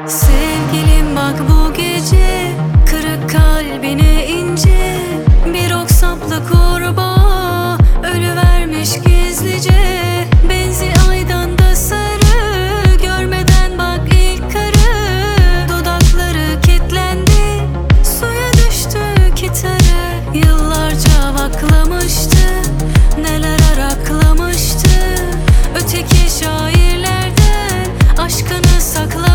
Sevgilim bak bu gece, kırık kalbine ince. Bir ok saplı kurbağa ölüvermiş gizlice. Benzi aydan da sarı, görmeden bak ilk karı. Dudakları kilitlendi, suya düştü gitarı. Yıllarca vaklamıştı, neler araklamıştı. Öteki şairlerden aşkını saklamıştı.